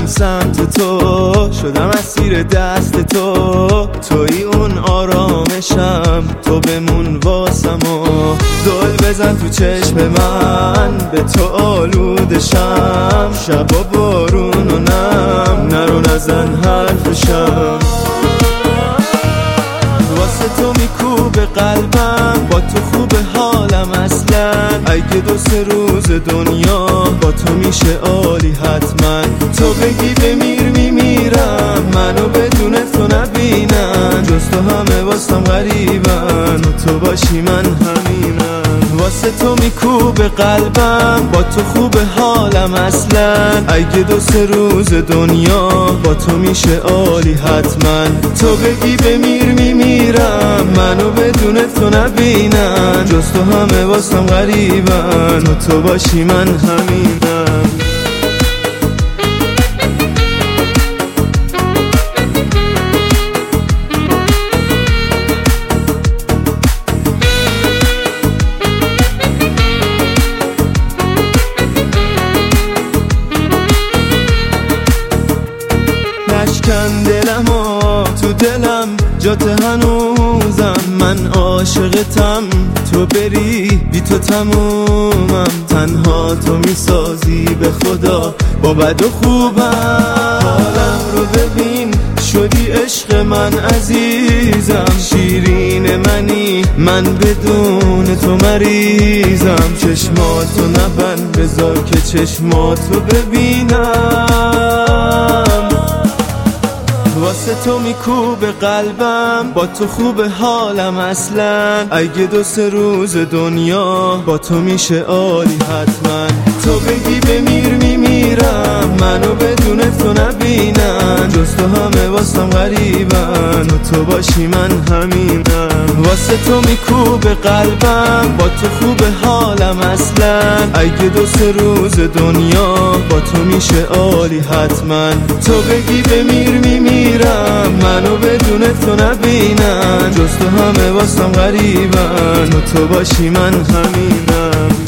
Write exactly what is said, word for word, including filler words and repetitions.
سمت تو، شدم اسیر دست تو. توی اون آرامشم، تو بمون واسم و دل بزن تو چشم من، به تو آلودشم. شبا بارون و نم، نرو نزن حرفشم. واسه تو میکوبه قلبم، با تو خوبه حالم اصلا. اگه دو سه روز دنیا با تو میشه عالی حتما. تو بگی بمیر میمیرم، منو بدون تو نبینن. جز تو همه واسم غریبن و تو باشی من همینم. واسه تو میکوبه قلبم، با تو خوبه حالم اصلا. اگه دو سه روز دنیا با تو میشه عالی حتما. تو بگی بمیر میمیرم، منو بدون تو نبینن. جز تو همه واسم غریبن و تو باشی من همینم. نشکن دلم و تو دلم جات هنوزم. من عاشقتم، تو بری بی تو تمومم. تنها تو میسازی به خدا با بد و خوبم. حالم رو ببین شدی عشق من عزیزم. شیرین منی من بدون تو مریضم. چشماتو نبند بذار که چشماتو ببینم. واسه تو میکوبه قلبم، با تو خوبه حالم اصلا. اگه دو سه روز دنیا با تو میشه عالی حتما. تو بگی بمیر میمیرم، منو بدون تو نبینن. جز تو همه واسم غریبن و تو باشی من همینم. واسه تو میکوبه قلبم، با تو خوبه حالم اصلا. اگه دو سه روز دنیا با تو میشه عالی حتما. تو بگی بمیر میمیرم، منو بدون تو نبینن. جز تو همه واسم غریبن و تو باشی من همینم.